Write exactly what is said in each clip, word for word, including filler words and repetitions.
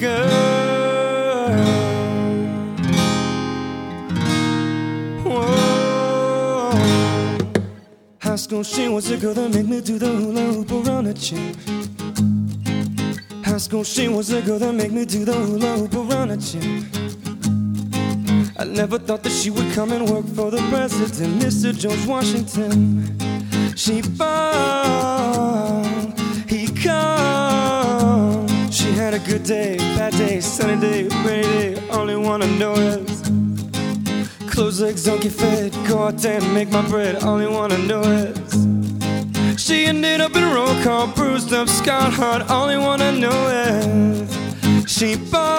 girl. Whoa. High school, she was a girl that made me do the hula hoop around her chin. High school, she was a girl that made me do the hula hoop around her chin. I never thought that she would come and work for the president, Mister George Washington. She balled, he called. She had a good day, bad day, sunny day, rainy day. All I wanna know is close legs don't get fed, go out there and make my bread. All I wanna know is she ended up in a roll call, bruised up, scarred heart. All I wanna know is she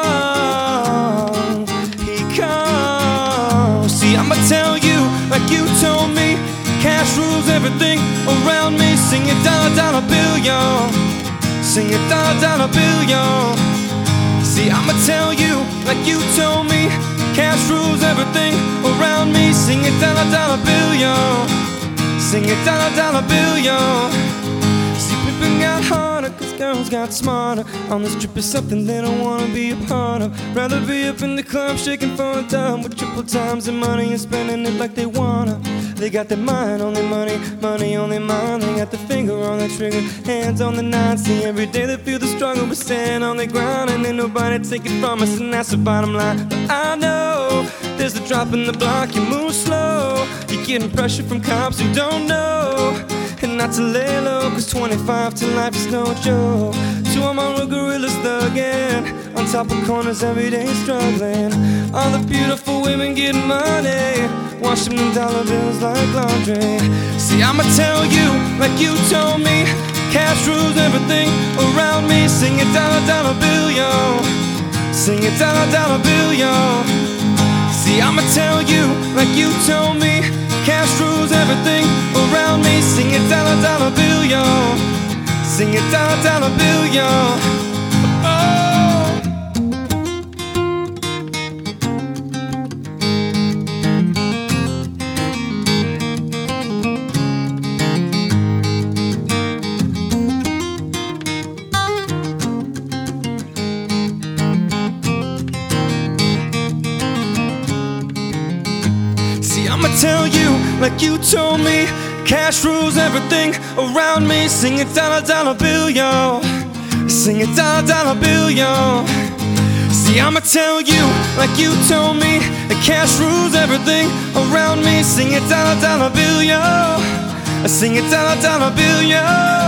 balled, he called. See, I'ma tell you like you told me, cash rules everything around me. Sing it dollar dollar bill, y'all. Sing it dollar dollar bill, y'all. See, I'ma tell you like you told me, cash rules everything around me. Sing it dollar dollar bill, y'all. Sing it dollar dollar bill, y'all. See, pimpin' got harder cause girls got smarter. On this trip is something they don't wanna be a part of. Rather be up in the club shaking for a dime with triple times the money and spending it like they wanna. They got their mind on their money, money on their mind. They got the finger on the trigger, hands on the nine. See, every day they feel the struggle, but stand on their ground. And ain't nobody take it from us, and that's the bottom line. But I know there's a drop in the block, you move slow. You're getting pressure from cops who don't know. And not to lay low, cause twenty-five to life is no joke. Two of my real gorillas thuggin', on top of corners every day struggling. All the beautiful women getting money, washing them dollar bills like laundry. See, I'ma tell you like you told me, cash rules everything around me. Sing it dollar dollar bill, y'all. Sing it dollar dollar bill, y'all. See, I'ma tell you like you told me, cash rules everything around me. Sing it dollar dollar bill, y'all. Sing it dollar dollar bill, y'all. Oh. I'ma tell you like you told me, cash rules everything around me. Sing it dollar dollar bill, y'all. Sing it dollar dollar bill, y'all. See, I'ma tell you like you told me, that cash rules everything around me. Sing it dollar dollar bill, y'all. Sing it dollar dollar bill, y'all.